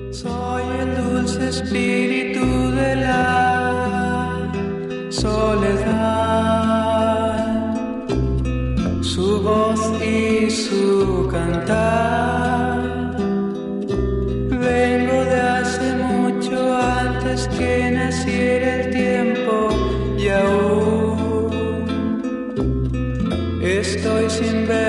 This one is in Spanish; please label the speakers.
Speaker 1: Soy el dulce espíritu de la soledad, su voz y su cantar. Vengo de hace mucho antes que naciera el tiempo y aún estoy sin ver